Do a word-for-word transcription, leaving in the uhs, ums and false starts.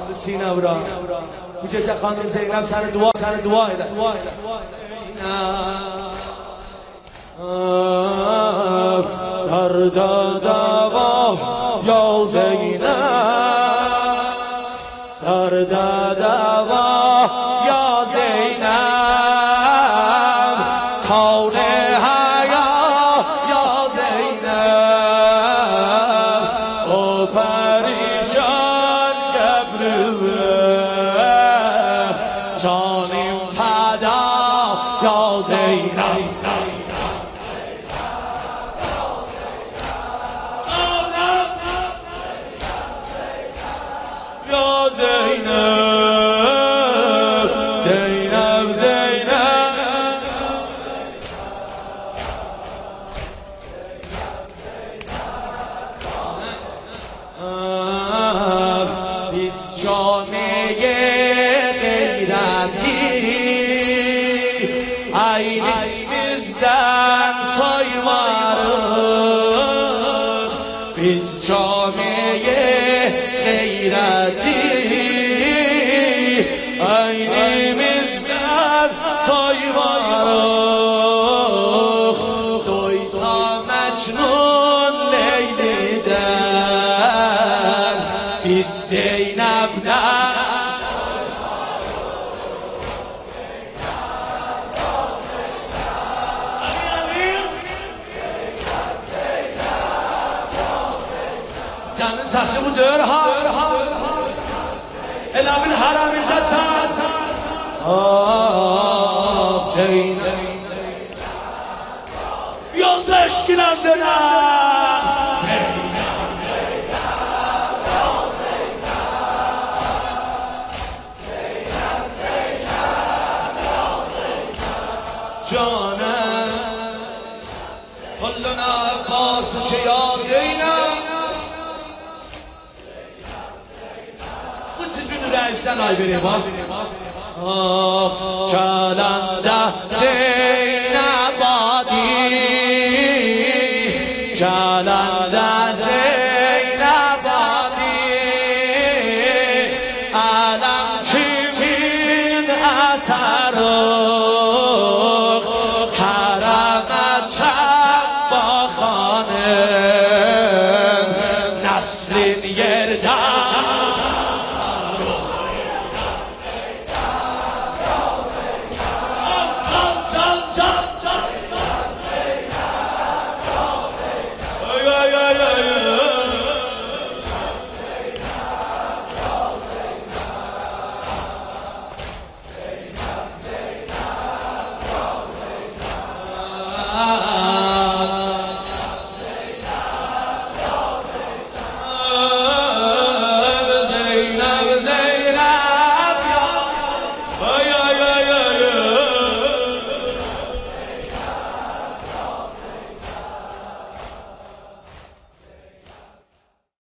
سینم را کوچه خانم زینب سر دعا سر دعا دست درد دوا یا زینب درد دوا یا زینب کون حیا یا زینب او پریشان گبروه جانیم فدا یا زینب یا زینب زینب زینب بیست جامعه غیرتی aynimizden soymarız biz camiye gayreti aynimizden soymarız doysa Mecnun Leyli'den biz Zeynep'den Canın saçı budur ha Elabil haraminde saz Ah Zeynep Yolda eşkiler döner Zeynep Zeynep Yol Zeynep Zeynep Zeynep Yol Zeynep Canım Kulluna Abbas'ı ya Zeynep reisten ay vereyim ha. Ah, kalanda